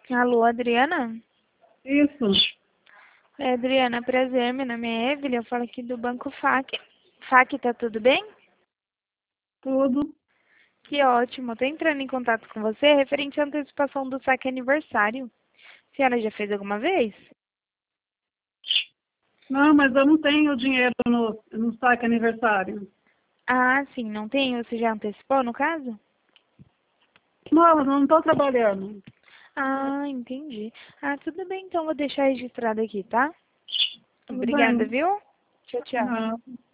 Alô, Adriana? Isso, Oi, Adriana, prazer. Meu nome é Evelyn, eu falo aqui do Banco FAC. FAC, tá tudo bem? tudo. Que ótimo. Tô entrando em contato com você referente à antecipação do saque aniversário. A senhora já fez alguma vez? Não, mas eu não tenho dinheiro no saque aniversário. Ah, sim, não tem? Você já antecipou, no caso? Não, eu não estou trabalhando. Ah, entendi. Ah, tudo bem, então vou deixar registrado aqui, tá? Tudo Obrigada, bem. viu? Tchau, tchau. Não.